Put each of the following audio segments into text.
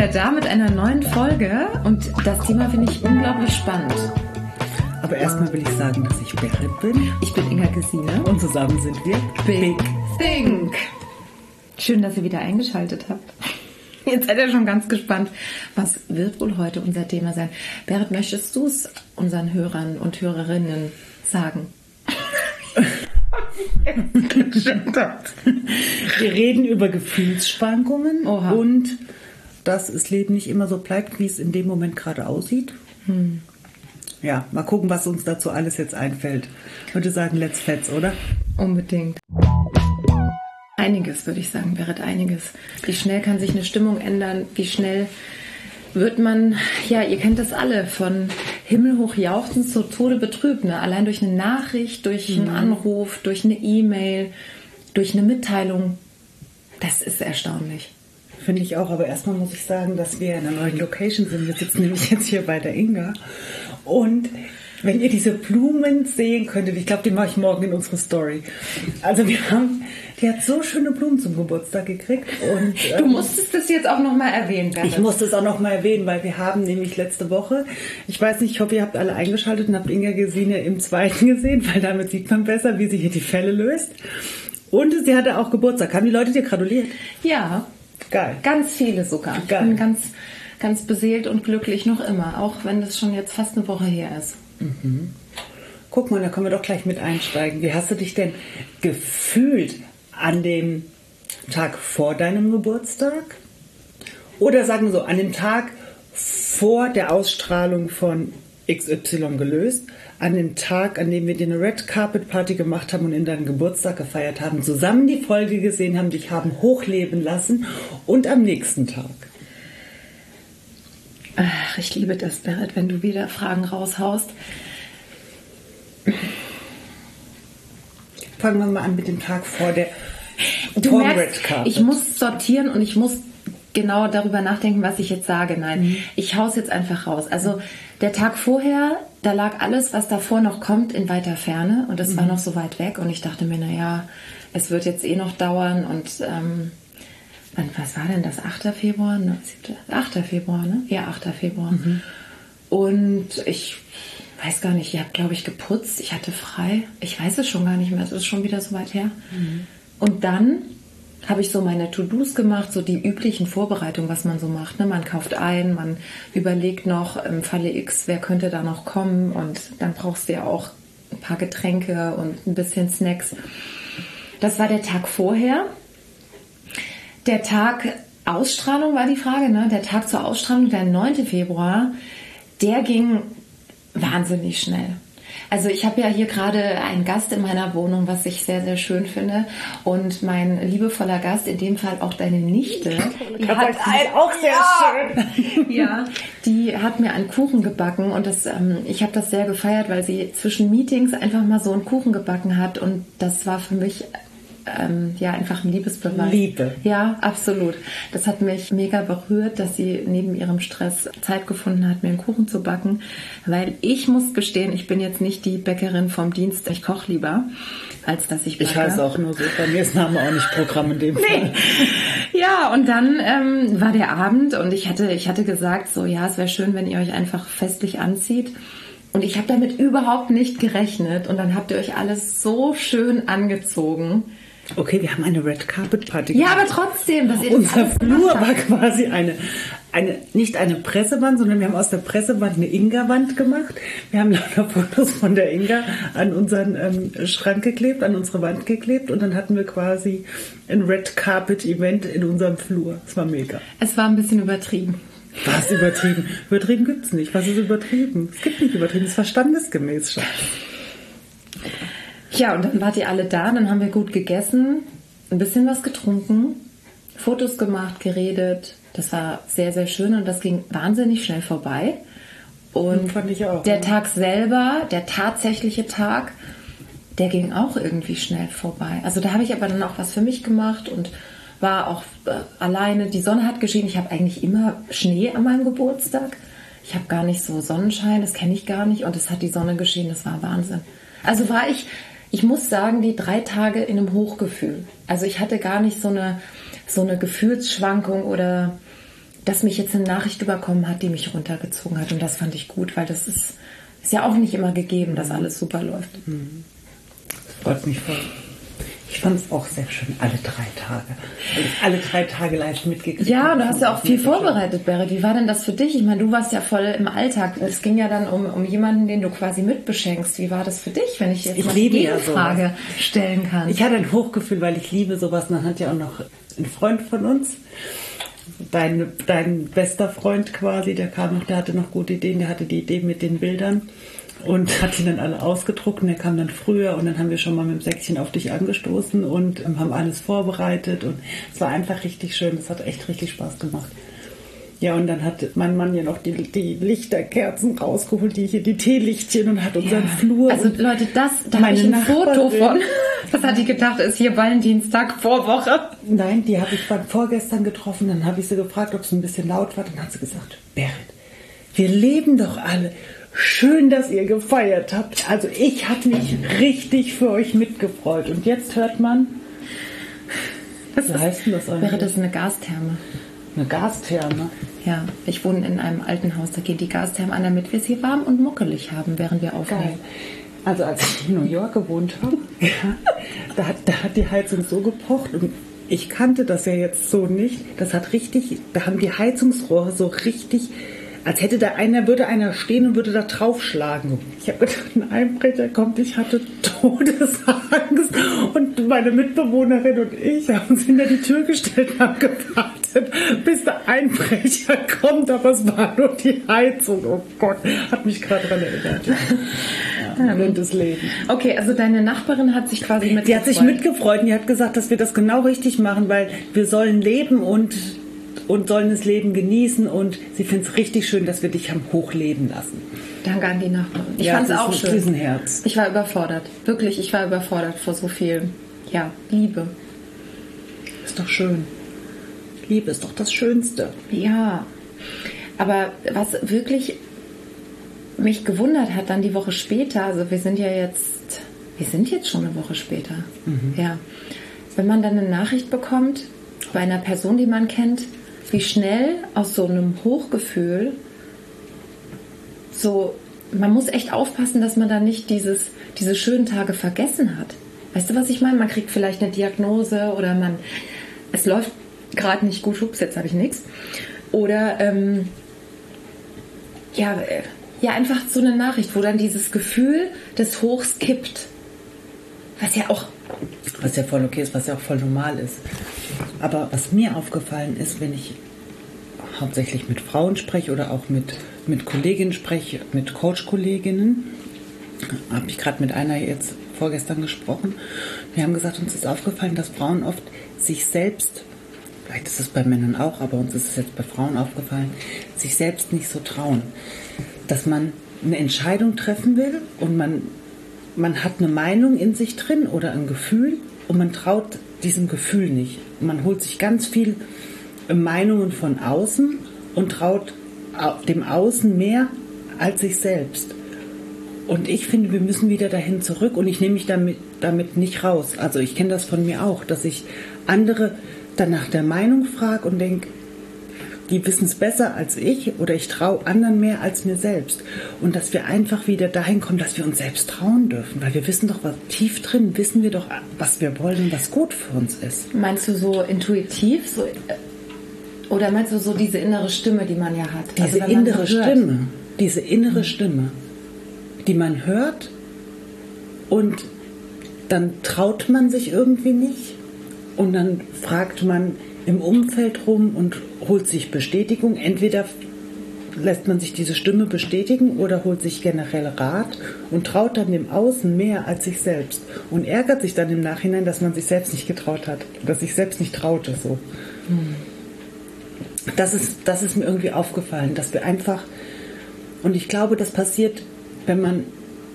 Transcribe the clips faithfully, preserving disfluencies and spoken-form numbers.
wieder da mit einer neuen Folge und das Thema finde ich unglaublich spannend. Aber erstmal will ich sagen, dass ich Berit bin. Ich bin Inga Gesine. Und zusammen sind wir Big Think. Schön, dass ihr wieder eingeschaltet habt. Jetzt seid ihr schon ganz gespannt, was wird wohl heute unser Thema sein. Berit, möchtest du es unseren Hörern und Hörerinnen sagen? Wir reden über Gefühlsschwankungen. Oha. Und dass das Leben nicht immer so bleibt, wie es in dem Moment gerade aussieht. Hm. Ja, mal gucken, was uns dazu alles jetzt einfällt. Ich würde sagen, let's fetz, oder? Unbedingt. Einiges, würde ich sagen, Berit, einiges. Wie schnell kann sich eine Stimmung ändern? Wie schnell wird man, ja, ihr kennt das alle, von himmelhoch jauchzend zu Tode betrübt. Ne? Allein durch eine Nachricht, durch einen mhm. Anruf, durch eine E-Mail, durch eine Mitteilung. Das ist erstaunlich. Finde ich auch, aber erstmal muss ich sagen, dass wir in einer neuen Location sind. Wir sitzen nämlich jetzt hier bei der Inga. Und wenn ihr diese Blumen sehen könntet, ich glaube, die mache ich morgen in unsere Story. Also wir haben, die hat so schöne Blumen zum Geburtstag gekriegt. Und, ähm, du musstest das jetzt auch nochmal erwähnen. Ich musste es auch nochmal erwähnen, weil wir haben nämlich letzte Woche, ich weiß nicht, ich hoffe, ihr habt alle eingeschaltet und habt Inga Gesine im zweiten gesehen, weil damit sieht man besser, wie sie hier die Fälle löst. Und sie hatte auch Geburtstag. Haben die Leute dir gratuliert? Ja. Geil. Ganz viele sogar. Ich Geil. bin ganz, ganz beseelt und glücklich noch immer, auch wenn das schon jetzt fast eine Woche her ist. Mhm. Guck mal, da können wir doch gleich mit einsteigen. Wie hast du dich denn gefühlt an dem Tag vor deinem Geburtstag? Oder sagen wir so, an dem Tag vor der Ausstrahlung von X Y gelöst, an dem Tag, an dem wir dir eine Red Carpet Party gemacht haben und in deinem Geburtstag gefeiert haben, zusammen die Folge gesehen haben, dich haben hochleben lassen und am nächsten Tag? Ach, ich liebe das, Berit, wenn du wieder Fragen raushaust. Fangen wir mal an mit dem Tag vor der du merkst, ich muss sortieren und ich muss genau darüber nachdenken, was ich jetzt sage. Nein, mhm. ich hau's jetzt einfach raus. Also der Tag vorher, da lag alles, was davor noch kommt, in weiter Ferne und es mhm. war noch so weit weg und ich dachte mir, naja, es wird jetzt eh noch dauern und ähm, was war denn das? achter Februar? Ne? achter Februar, ne? Ja, achter Februar. Mhm. Und ich weiß gar nicht, ihr habt, glaube ich, geputzt. Ich hatte frei. Ich weiß es schon gar nicht mehr. Es ist schon wieder so weit her. Mhm. Und dann habe ich so meine To-Dos gemacht, so die üblichen Vorbereitungen, was man so macht. Ne? Man kauft ein, man überlegt noch im Falle X, wer könnte da noch kommen. Und dann brauchst du ja auch ein paar Getränke und ein bisschen Snacks. Das war der Tag vorher. Der Tag Ausstrahlung war die Frage, ne? Der Tag zur Ausstrahlung, der neunter Februar, der ging wahnsinnig schnell. Also ich habe ja hier gerade einen Gast in meiner Wohnung, was ich sehr, sehr schön finde. Und mein liebevoller Gast, in dem Fall auch deine Nichte, die hat ein, auch sehr ja, schön. Ja, die hat mir einen Kuchen gebacken und das, ähm, ich habe das sehr gefeiert, weil sie zwischen Meetings einfach mal so einen Kuchen gebacken hat und das war für mich Ähm, ja, einfach ein Liebesbeweis. Liebe. Ja, absolut. Das hat mich mega berührt, dass sie neben ihrem Stress Zeit gefunden hat, mir einen Kuchen zu backen, weil ich muss gestehen, ich bin jetzt nicht die Bäckerin vom Dienst, ich koche lieber, als dass ich backe. Ich heiße auch nur so, bei mir ist Name auch nicht Programm in dem nee. Fall. Ja, und dann ähm, war der Abend und ich hatte, ich hatte gesagt, so ja, es wäre schön, wenn ihr euch einfach festlich anzieht. Und ich habe damit überhaupt nicht gerechnet und dann habt ihr euch alles so schön angezogen. Okay, wir haben eine Red Carpet Party gemacht. Ja, aber trotzdem. Dass ihr Unser Flur war quasi eine, eine, nicht eine Pressewand, sondern wir haben aus der Pressewand eine Inga-Wand gemacht. Wir haben lauter Fotos von der Inga an unseren ähm, Schrank geklebt, an unsere Wand geklebt und dann hatten wir quasi ein Red Carpet Event in unserem Flur. Es war mega. Es war ein bisschen übertrieben. Was übertrieben? Übertrieben gibt es nicht. Was ist übertrieben? Es gibt nicht übertrieben. Es ist verstandesgemäß, Schatz. Ja, und dann wart ihr alle da, dann haben wir gut gegessen, ein bisschen was getrunken, Fotos gemacht, geredet. Das war sehr, sehr schön und das ging wahnsinnig schnell vorbei. Und fand ich auch, der ja. Tag selber, der tatsächliche Tag, der ging auch irgendwie schnell vorbei. Also da habe ich aber dann auch was für mich gemacht und war auch äh, alleine. Die Sonne hat geschienen. Ich habe eigentlich immer Schnee an meinem Geburtstag. Ich habe gar nicht so Sonnenschein, das kenne ich gar nicht. Und es hat die Sonne geschienen, das war Wahnsinn. Also war ich... Ich muss sagen, die drei Tage in einem Hochgefühl. Also ich hatte gar nicht so eine, so eine Gefühlsschwankung oder dass mich jetzt eine Nachricht überkommen hat, die mich runtergezogen hat. Und das fand ich gut, weil das ist, ist ja auch nicht immer gegeben, dass alles super läuft. Das freut mich voll. Ich fand es auch sehr schön, alle drei Tage. Weil ich alle drei Tage live mitgekriegt. Ja, du hast ja auch viel vorbereitet, Berit. Wie war denn das für dich? Ich meine, du warst ja voll im Alltag. Es ging ja dann um, um jemanden, den du quasi mitbeschenkst. Wie war das für dich, wenn ich jetzt ich mal liebe die ja Frage stellen kann? Ich hatte ein Hochgefühl, weil ich liebe sowas. Und dann hat ja auch noch ein Freund von uns, dein, dein bester Freund quasi, der kam noch, der hatte noch gute Ideen, der hatte die Idee mit den Bildern. Und hat die dann alle ausgedruckt und der kam dann früher und dann haben wir schon mal mit dem Säckchen auf dich angestoßen und ähm, haben alles vorbereitet und es war einfach richtig schön, das hat echt richtig Spaß gemacht. Ja, und dann hat mein Mann ja noch die, die Lichterkerzen rausgeholt, die hier, die Teelichtchen und hat unseren Ja. Flur. Also Leute, das, da habe ich ein Foto von. Was hat die gedacht, ist hier Valentinstag Vorwoche? Nein, die habe ich vorgestern getroffen, dann habe ich sie gefragt, ob es ein bisschen laut war, dann hat sie gesagt, Berit, wir leben doch alle. Schön, dass ihr gefeiert habt. Also ich habe mich richtig für euch mitgefreut. Und jetzt hört man, was wie heißt denn das eigentlich? Wäre das eine Gastherme? Eine Gastherme? Ja, ich wohne in einem alten Haus, da geht die Gastherme an, damit wir es hier warm und muckelig haben, während wir aufnehmen. Geil. Also als ich in New York gewohnt habe, ja, da, hat, da hat die Heizung so gepocht und ich kannte das ja jetzt so nicht. Das hat richtig, da haben die Heizungsrohre so richtig... Als hätte da einer, würde einer stehen und würde da draufschlagen. Ich habe gedacht, ein Einbrecher kommt, ich hatte Todesangst. Und meine Mitbewohnerin und ich haben uns hinter die Tür gestellt und haben gewartet, bis der Einbrecher kommt. Aber es war nur die Heizung. Oh Gott, hat mich gerade daran erinnert. Ja, ja, das Leben. Okay, also deine Nachbarin hat sich quasi mitgefreut. Die hat sich mitgefreut und die hat gesagt, dass wir das genau richtig machen, weil wir sollen leben und... und sollen das Leben genießen und sie findet es richtig schön, dass wir dich haben hochleben lassen. Danke an die Nachbarin. Ich ja, fand es auch schön. Riesenherz. Ich war überfordert. Wirklich, ich war überfordert vor so viel, ja, Liebe. Ist doch schön. Liebe ist doch das Schönste. Ja, aber was wirklich mich gewundert hat, dann die Woche später, also wir sind ja jetzt, wir sind jetzt schon eine Woche später, mhm. ja, wenn man dann eine Nachricht bekommt bei einer Person, die man kennt, wie schnell aus so einem Hochgefühl so, man muss echt aufpassen, dass man da nicht dieses, diese schönen Tage vergessen hat. Weißt du, was ich meine? Man kriegt vielleicht eine Diagnose oder man, es läuft gerade nicht gut, ups, jetzt habe ich nichts. Oder, ähm, ja, äh, ja, einfach so eine Nachricht, wo dann dieses Gefühl des Hochs kippt. Was ja auch... Was ja voll okay ist, was ja auch voll normal ist. Aber was mir aufgefallen ist, wenn ich hauptsächlich mit Frauen spreche oder auch mit, mit Kolleginnen spreche, mit Coach-Kolleginnen, habe ich gerade mit einer jetzt vorgestern gesprochen. Wir haben gesagt, uns ist aufgefallen, dass Frauen oft sich selbst, vielleicht ist es bei Männern auch, aber uns ist es jetzt bei Frauen aufgefallen, sich selbst nicht so trauen. Dass man eine Entscheidung treffen will und man, man hat eine Meinung in sich drin oder ein Gefühl und man traut diesem Gefühl nicht. Man holt sich ganz viel Meinungen von außen und traut dem Außen mehr als sich selbst. Und ich finde, wir müssen wieder dahin zurück und ich nehme mich damit, damit nicht raus. Also ich kenne das von mir auch, dass ich andere dann nach der Meinung frage und denke, die wissen es besser als ich oder ich traue anderen mehr als mir selbst. Und dass wir einfach wieder dahin kommen, dass wir uns selbst trauen dürfen. Weil wir wissen doch, was tief drin, wissen wir doch, was wir wollen und was gut für uns ist. Meinst du so intuitiv? So, oder meinst du so diese innere Stimme, die man ja hat? Diese also, innere Stimme, diese innere mhm. Stimme, die man hört und dann traut man sich irgendwie nicht und dann fragt man im Umfeld rum und holt sich Bestätigung. Entweder lässt man sich diese Stimme bestätigen oder holt sich generell Rat und traut dann dem Außen mehr als sich selbst und ärgert sich dann im Nachhinein, dass man sich selbst nicht getraut hat, dass sich selbst nicht traute. So. Hm. Das ist, das ist mir irgendwie aufgefallen, dass wir einfach, und ich glaube, das passiert, wenn man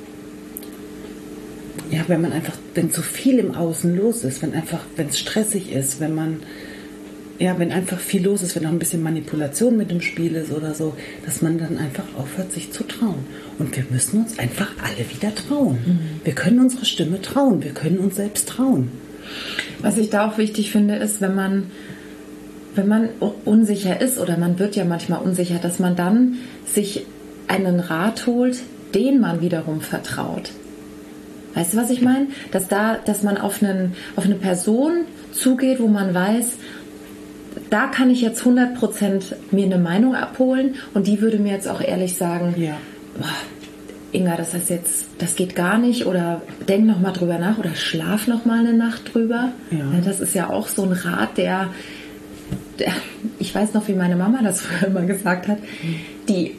ja, wenn man einfach, wenn zu viel im Außen los ist, wenn einfach, wenn es stressig ist, wenn man ja, wenn einfach viel los ist, wenn auch ein bisschen Manipulation mit im Spiel ist oder so, dass man dann einfach aufhört, sich zu trauen. Und wir müssen uns einfach alle wieder trauen. Mhm. Wir können unsere Stimme trauen, wir können uns selbst trauen. Was ich da auch wichtig finde, ist, wenn man wenn man unsicher ist oder man wird ja manchmal unsicher, dass man dann sich einen Rat holt, den man wiederum vertraut. Weißt du, was ich meine? Dass da, dass man auf, einen, auf eine Person zugeht, wo man weiß, da kann ich jetzt hundert Prozent mir eine Meinung abholen und die würde mir jetzt auch ehrlich sagen, ja. boah, Inga, das ist jetzt, das geht gar nicht oder denk noch mal drüber nach oder schlaf noch mal eine Nacht drüber. Ja. Ja, das ist ja auch so ein Rat, der, der, ich weiß noch, wie meine Mama das früher immer gesagt hat, die,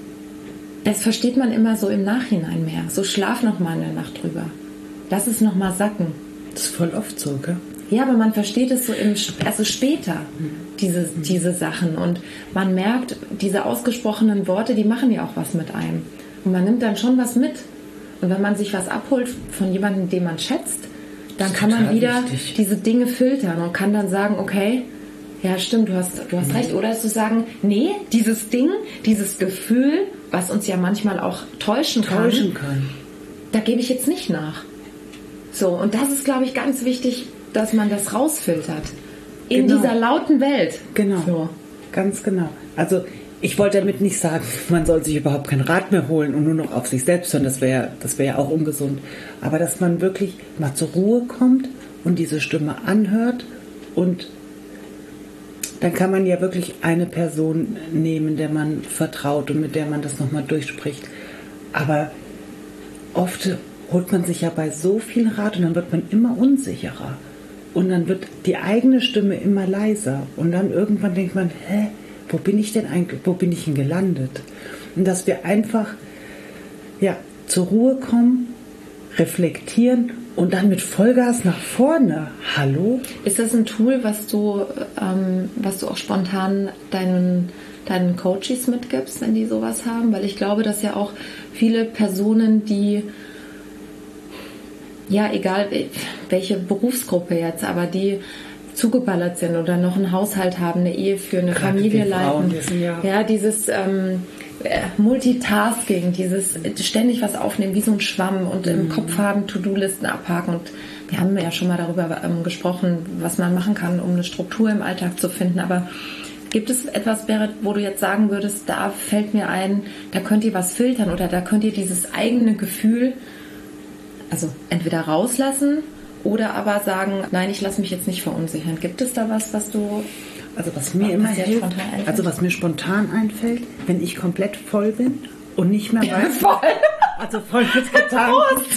das versteht man immer so im Nachhinein mehr. So schlaf noch mal eine Nacht drüber. Lass es noch mal sacken. Das ist voll oft so, gell? Ja, aber man versteht es so im, also später, diese, diese Sachen. Und man merkt, diese ausgesprochenen Worte, die machen ja auch was mit einem. Und man nimmt dann schon was mit. Und wenn man sich was abholt von jemandem, den man schätzt, dann kann man wieder wichtig. diese Dinge filtern und kann dann sagen, okay, ja stimmt, du hast, du hast mhm. recht. Oder zu sagen, nee, dieses Ding, dieses Gefühl, was uns ja manchmal auch täuschen kann, täuschen kann. da gebe ich jetzt nicht nach. So, und das ist, glaube ich, ganz wichtig, dass man das rausfiltert. In genau. dieser lauten Welt. Genau, so. Ganz genau. Also ich wollte damit nicht sagen, man soll sich überhaupt keinen Rat mehr holen und nur noch auf sich selbst hören, das wäre das wäre ja auch ungesund. Aber dass man wirklich mal zur Ruhe kommt und diese Stimme anhört und dann kann man ja wirklich eine Person nehmen, der man vertraut und mit der man das nochmal durchspricht. Aber oft holt man sich ja bei so viel Rat und dann wird man immer unsicherer. Und dann wird die eigene Stimme immer leiser. Und dann irgendwann denkt man, hä, wo bin ich denn eigentlich, wo bin ich denn gelandet? Und dass wir einfach ja, zur Ruhe kommen, reflektieren und dann mit Vollgas nach vorne. Hallo? Ist das ein Tool, was du, ähm, was du auch spontan deinen, deinen Coaches mitgibst, wenn die sowas haben? Weil ich glaube, dass ja auch viele Personen, die ja, egal welche Berufsgruppe jetzt, aber die zugeballert sind oder noch einen Haushalt haben, eine Ehe für eine Gerade Familie leiten. Ja. ja, dieses ähm, Multitasking, dieses ständig was aufnehmen, wie so ein Schwamm und mhm. im Kopf haben, To-Do-Listen abhaken. Und wir haben ja schon mal darüber ähm, gesprochen, was man machen kann, um eine Struktur im Alltag zu finden. Aber gibt es etwas, Berit, wo du jetzt sagen würdest, da fällt mir ein, da könnt ihr was filtern oder da könnt ihr dieses eigene Gefühl also entweder rauslassen oder aber sagen, nein, ich lasse mich jetzt nicht verunsichern. Gibt es da was, was du... Also was mir immer hilft, also was mir spontan einfällt, wenn ich komplett voll bin und nicht mehr weiß... voll? Also voll mit getan.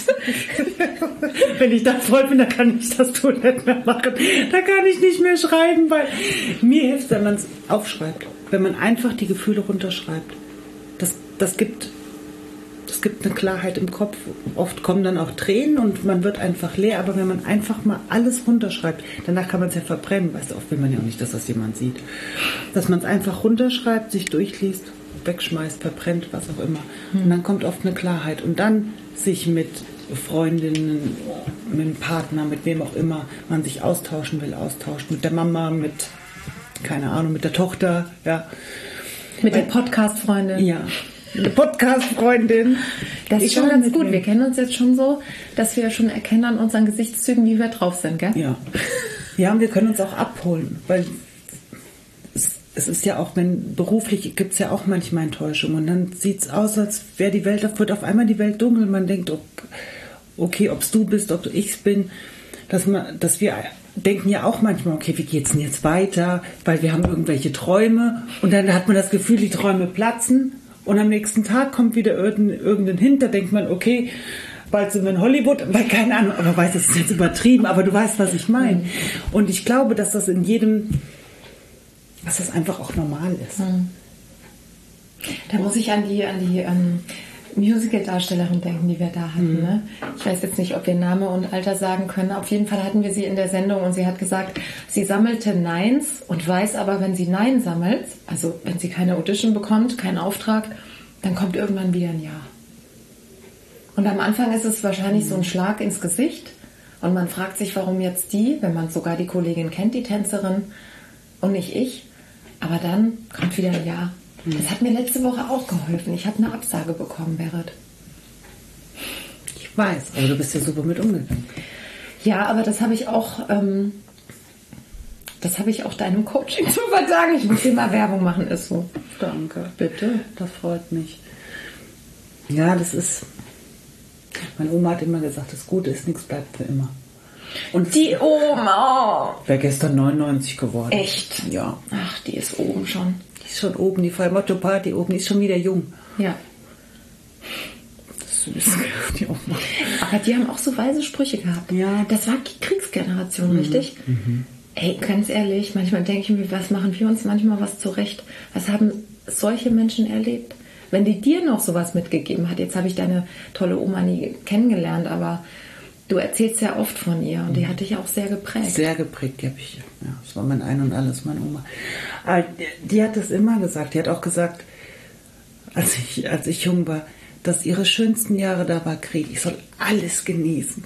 Wenn ich da voll bin, dann kann ich das Tool nicht mehr machen. Da kann ich nicht mehr schreiben, weil mir hilft es, wenn man es aufschreibt. Wenn man einfach die Gefühle runterschreibt. Das, das gibt... Es gibt eine Klarheit im Kopf. Oft kommen dann auch Tränen und man wird einfach leer. Aber wenn man einfach mal alles runterschreibt, danach kann man es ja verbrennen. Weißt du, oft will man ja auch nicht, dass das jemand sieht. Dass man es einfach runterschreibt, sich durchliest, wegschmeißt, verbrennt, was auch immer. Und dann kommt oft eine Klarheit. Und dann sich mit Freundinnen, mit dem Partner, mit wem auch immer man sich austauschen will, austauscht. Mit der Mama, mit, keine Ahnung, mit der Tochter. Ja. Mit der Podcast-Freundin. Ja. Eine Podcast-Freundin. Das ist schon ganz gut. Mir. Wir kennen uns jetzt schon so, dass wir schon erkennen an unseren Gesichtszügen, wie wir drauf sind, gell? Ja. Ja, und wir können uns auch abholen, weil es, es ist ja auch, wenn beruflich gibt es ja auch manchmal Enttäuschung und dann sieht es aus, als wäre die Welt, wird auf einmal die Welt dunkel. Man denkt, okay, ob es du bist, ob ich es bin, dass, man, dass wir denken ja auch manchmal, okay, wie geht's denn jetzt weiter? Weil wir haben irgendwelche Träume und dann hat man das Gefühl, die Träume platzen. Und am nächsten Tag kommt wieder irgendein Hint, da denkt man, okay, bald sind wir in Hollywood, weil keine Ahnung, aber weiß, das ist jetzt übertrieben, aber du weißt, was ich meine. Und ich glaube, dass das in jedem, dass das einfach auch normal ist. Da muss ich an die, an die ähm, Musical-Darstellerin denken, die wir da hatten. Mhm. Ne? Ich weiß jetzt nicht, ob wir Name und Alter sagen können. Auf jeden Fall hatten wir sie in der Sendung und sie hat gesagt, sie sammelte Neins und weiß aber, wenn sie Nein sammelt, also wenn sie keine Audition bekommt, keinen Auftrag, dann kommt irgendwann wieder ein Ja. Und am Anfang ist es wahrscheinlich mhm. so ein Schlag ins Gesicht und man fragt sich, warum jetzt die, wenn man sogar die Kollegin kennt, die Tänzerin und nicht ich, aber dann kommt wieder ein Ja. Das hat mir letzte Woche auch geholfen. Ich habe eine Absage bekommen, Berit. Ich weiß, aber du bist ja super mit umgegangen. Ja, aber das habe ich auch, ähm, Das habe ich auch deinem Coaching zu verdanken. Ich muss dir mal Werbung machen, ist so. Danke. Bitte, das freut mich. Ja, das ist... Meine Oma hat immer gesagt, das Gute ist, nichts bleibt für immer. Und die Oma! Wäre gestern neunundneunzig geworden. Echt? Ja. Ach, die ist oben schon. Die ist schon oben, die Fallmotto-Party oben, die ist schon wieder jung. Ja. Süß, die Oma. Aber die haben auch so weise Sprüche gehabt. Ja. Das war die Kriegsgeneration, mhm. richtig? Mhm. Ey, ganz ehrlich, manchmal denke ich mir, was machen wir uns manchmal was zurecht? Was haben solche Menschen erlebt? Wenn die dir noch sowas mitgegeben hat, jetzt habe ich deine tolle Oma nie kennengelernt, aber du erzählst ja oft von ihr und die hat dich auch sehr geprägt. Sehr geprägt, die habe ich. Ja, das war mein Ein und Alles, meine Oma. Aber die, die hat das immer gesagt. Die hat auch gesagt, als ich, als ich jung war, dass ihre schönsten Jahre da war Krieg. Ich soll alles genießen.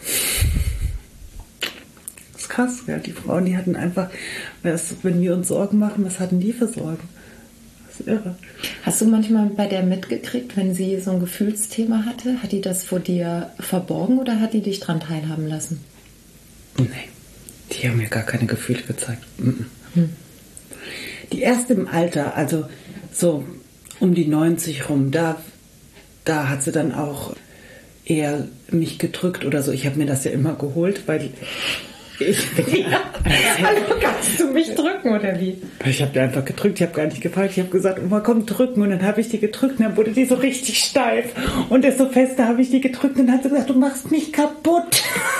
Das ist krass, ja. Die Frauen, die hatten einfach, wenn wir uns Sorgen machen, was hatten die für Sorgen? Das ist irre. Hast du manchmal bei der mitgekriegt, wenn sie so ein Gefühlsthema hatte? Hat die das vor dir verborgen oder hat die dich dran teilhaben lassen? Nee, die haben mir gar keine Gefühle gezeigt. Mhm. Hm. Die erste im Alter, also so um die neunzig rum, da, da hat sie dann auch eher mich gedrückt oder so. Ich habe mir das ja immer geholt, weil ich... Ja. Also kannst du mich drücken oder wie? Ich habe die einfach gedrückt, ich habe gar nicht gefragt. Ich habe gesagt, Oma, komm, drücken. Und dann habe ich die gedrückt und dann wurde die so richtig steif. Und desto fester habe ich die gedrückt und dann hat sie gesagt, du machst mich kaputt.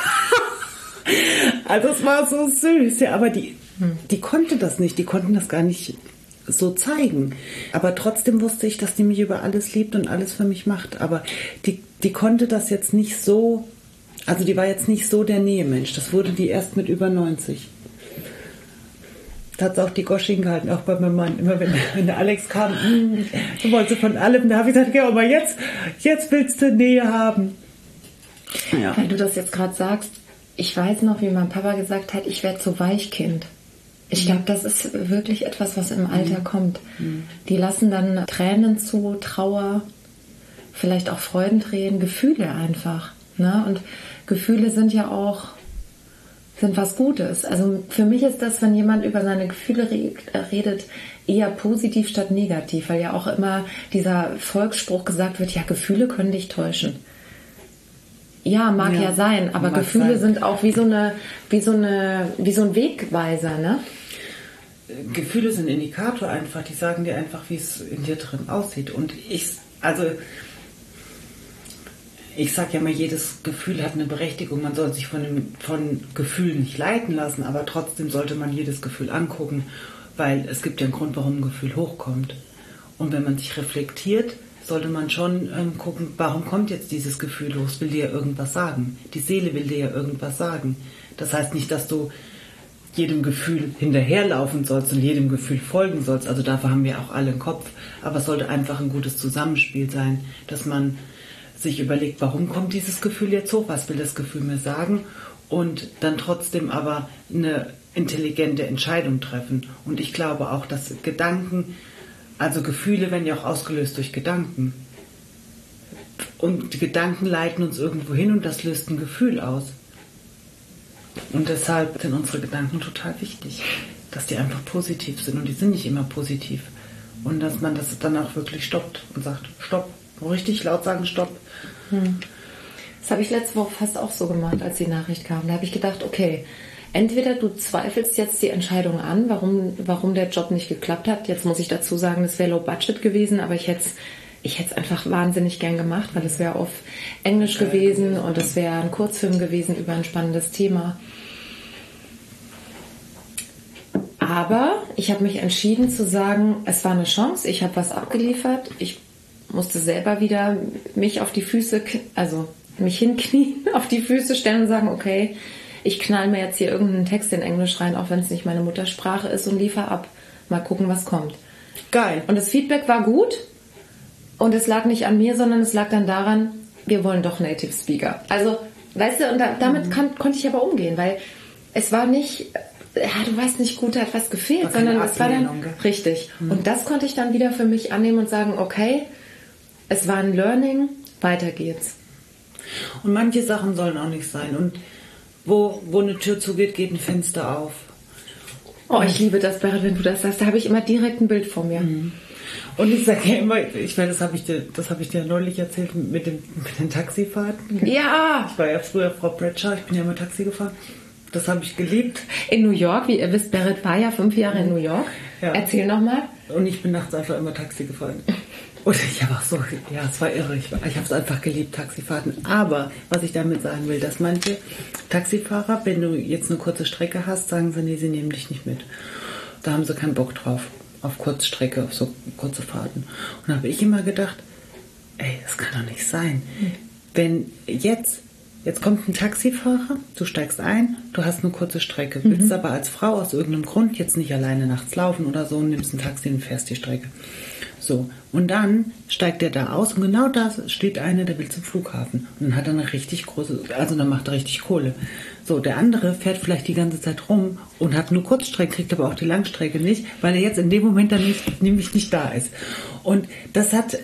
Also es war so süß. Ja, aber die, die konnte das nicht, die konnten das gar nicht so zeigen. Aber trotzdem wusste ich, dass die mich über alles liebt und alles für mich macht. Aber die, die konnte das jetzt nicht so... Also die war jetzt nicht so der Nähemensch. Das wurde die erst mit über neunzig. Da hat sie auch die Gosching gehalten, auch bei meinem Mann. Immer wenn, wenn der Alex kam, mm, du wolltest von allem. Da habe ich gesagt, ja, aber jetzt, jetzt willst du Nähe haben. Ja. Weil du das jetzt gerade sagst, ich weiß noch, wie mein Papa gesagt hat, ich werde so Weichkind. Ich glaube, das ist wirklich etwas, was im Alter mhm. kommt. Mhm. Die lassen dann Tränen zu, Trauer, vielleicht auch Freudentränen, Gefühle einfach. Ne? Und Gefühle sind ja auch sind was Gutes. Also für mich ist das, wenn jemand über seine Gefühle redet, eher positiv statt negativ, weil ja auch immer dieser Volksspruch gesagt wird, ja, Gefühle können dich täuschen. Ja, mag ja, ja sein, aber Gefühle sein. Sind auch wie so eine, wie so eine, wie so ein Wegweiser, ne? Gefühle sind Indikator einfach, die sagen dir einfach, wie es in dir drin aussieht. Und ich, also ich sage ja mal, jedes Gefühl hat eine Berechtigung. Man soll sich von, dem, von Gefühlen nicht leiten lassen, aber trotzdem sollte man jedes Gefühl angucken, weil es gibt ja einen Grund, warum ein Gefühl hochkommt. Und wenn man sich reflektiert, sollte man schon ähm, gucken, warum kommt jetzt dieses Gefühl los? Es will dir ja irgendwas sagen. Die Seele will dir ja irgendwas sagen. Das heißt nicht, dass du jedem Gefühl hinterherlaufen sollst und jedem Gefühl folgen sollst. Also dafür haben wir auch alle einen Kopf. Aber es sollte einfach ein gutes Zusammenspiel sein, dass man sich überlegt, warum kommt dieses Gefühl jetzt hoch, was will das Gefühl mir sagen und dann trotzdem aber eine intelligente Entscheidung treffen. Und ich glaube auch, dass Gedanken, also Gefühle werden ja auch ausgelöst durch Gedanken. Und die Gedanken leiten uns irgendwo hin und das löst ein Gefühl aus. Und deshalb sind unsere Gedanken total wichtig, dass die einfach positiv sind und die sind nicht immer positiv. Und dass man das dann auch wirklich stoppt und sagt, stopp. Richtig laut sagen, stopp. Hm. Das habe ich letzte Woche fast auch so gemacht, als die Nachricht kam. Da habe ich gedacht, okay, entweder du zweifelst jetzt die Entscheidung an, warum, warum der Job nicht geklappt hat. Jetzt muss ich dazu sagen, es wäre low budget gewesen, aber ich hätte es ich hätte es einfach wahnsinnig gern gemacht, weil es wäre auf Englisch gewesen und es wäre ein Kurzfilm gewesen über ein spannendes Thema. Aber ich habe mich entschieden zu sagen, es war eine Chance, ich habe was abgeliefert, ich musste selber wieder mich auf die Füße, also mich hinknien, auf die Füße stellen und sagen, okay, ich knall mir jetzt hier irgendeinen Text in Englisch rein, auch wenn es nicht meine Muttersprache ist und liefere ab. Mal gucken, was kommt. Geil. Und das Feedback war gut und es lag nicht an mir, sondern es lag dann daran, wir wollen doch Native Speaker. Also, weißt du, und da, damit mhm. kann, konnte ich aber umgehen, weil es war nicht, ja, du weißt nicht, gut, da hat was gefehlt, war sondern es war dann richtig. Mhm. Und das konnte ich dann wieder für mich annehmen und sagen, okay, es war ein Learning, weiter geht's. Und manche Sachen sollen auch nicht sein. Und wo, wo eine Tür zugeht, geht ein Fenster auf. Oh, ich liebe das, Berit, wenn du das sagst. Da habe ich immer direkt ein Bild vor mir. Mhm. Und ich sage ja immer, ich meine, das habe ich dir, das habe ich dir neulich erzählt mit, dem, mit den Taxifahrten. Ja! Ich war ja früher Frau Bradshaw, ich bin ja immer Taxi gefahren. Das habe ich geliebt. In New York, wie ihr wisst, Berit war ja fünf Jahre in New York. Ja. Erzähl nochmal. Und ich bin nachts einfach immer Taxi gefahren. Und ich habe auch so, ja, es war irre. Ich, ich habe es einfach geliebt, Taxifahrten. Aber was ich damit sagen will, dass manche Taxifahrer, wenn du jetzt eine kurze Strecke hast, sagen sie, nee, sie nehmen dich nicht mit. Da haben sie keinen Bock drauf, auf Kurzstrecke, auf so kurze Fahrten. Und da habe ich immer gedacht, ey, das kann doch nicht sein. Mhm. Wenn jetzt, jetzt kommt ein Taxifahrer, du steigst ein, du hast eine kurze Strecke, mhm. willst aber als Frau aus irgendeinem Grund jetzt nicht alleine nachts laufen oder so und nimmst ein Taxi und fährst die Strecke. So, und dann steigt er da aus und genau da steht einer, der will zum Flughafen. Und dann hat er eine richtig große, also dann macht er richtig Kohle. So, der andere fährt vielleicht die ganze Zeit rum und hat nur Kurzstrecke, kriegt aber auch die Langstrecke nicht, weil er jetzt in dem Moment dann nicht, nämlich nicht da ist. Und das hat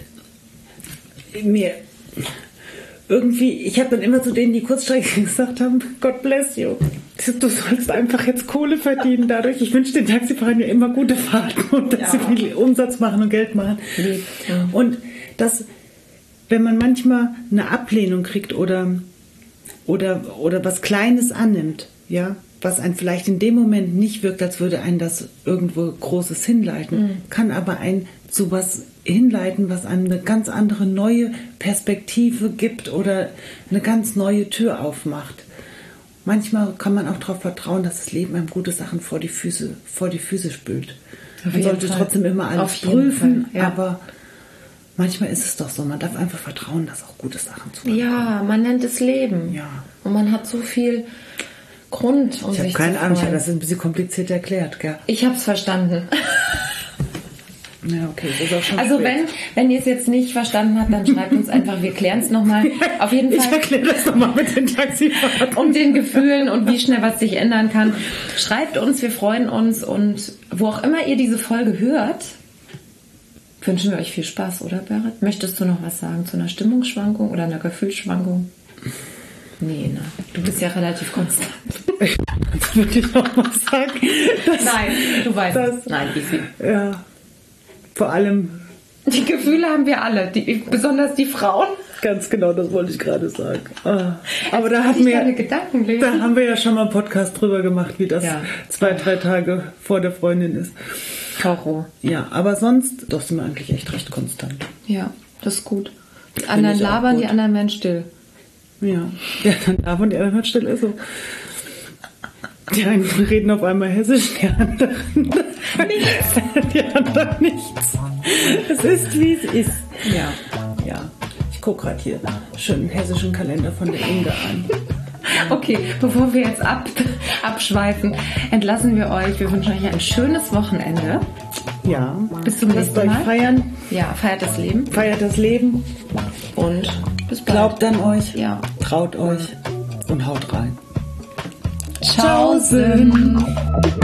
mir irgendwie, ich habe dann immer zu denen, die Kurzstrecke gesagt haben, God bless you. Du sollst einfach jetzt Kohle verdienen dadurch. Ich wünsche den Taxifahrern ja immer gute Fahrten und dass ja. sie viel Umsatz machen und Geld machen. Ja. Und das, wenn man manchmal eine Ablehnung kriegt oder, oder, oder was Kleines annimmt, ja, was einen vielleicht in dem Moment nicht wirkt, als würde einen das irgendwo Großes hinleiten, mhm. kann aber einen zu was hinleiten, was einem eine ganz andere neue Perspektive gibt oder eine ganz neue Tür aufmacht. Manchmal kann man auch darauf vertrauen, dass das Leben einem gute Sachen vor die Füße, vor die Füße spült. Man sollte Fall. trotzdem immer alles prüfen, Fall, ja. aber manchmal ist es doch so, man darf einfach vertrauen, dass auch gute Sachen zu machen. Ja, man nennt es Leben. Ja. Und man hat so viel Grund, um ich habe keine Ahnung, das ist ein bisschen kompliziert erklärt, gell? Ich habe es verstanden. Ja, okay, das ist auch schon also spät. wenn, wenn ihr es jetzt nicht verstanden habt, dann schreibt uns einfach, wir klären es nochmal. Auf jeden Fall. Ich erkläre das nochmal mit den Taxifahrten. Und den Gefühlen und wie schnell was sich ändern kann. Schreibt uns, wir freuen uns und wo auch immer ihr diese Folge hört, wünschen wir euch viel Spaß, oder Berit? Möchtest du noch was sagen zu einer Stimmungsschwankung oder einer Gefühlsschwankung? Nee, ne? Du bist ja relativ konstant. Das würde ich noch mal sagen. Das, Nein, du weißt das, es. Nein, easy. Ja, vor allem... Die Gefühle haben wir alle, die, besonders die Frauen. Ganz genau, das wollte ich gerade sagen. Ah, aber da haben, wir, da haben wir ja schon mal einen Podcast drüber gemacht, wie das ja. zwei, drei Tage vor der Freundin ist. Horror. Ja, aber sonst, doch sind wir eigentlich echt recht konstant. Ja, das ist gut. Die anderen labern, die anderen werden still. Ja, ja, dann labern die anderen still, ist so. Die einen reden auf einmal Hessisch, die anderen nichts. Die anderen nichts. Es ist, wie es ist. Ja, ja. Ich gucke gerade hier schönen hessischen Kalender von der Inge an. Okay, bevor wir jetzt ab, abschweifen, entlassen wir euch. Wir wünschen euch ein schönes Wochenende. Ja. Bis zum nächsten Mal. Lasst euch feiern. Ja, feiert das Leben. Feiert das Leben. Und bis bald. Glaubt an euch. Ja. Traut euch und haut rein. Tschaußen.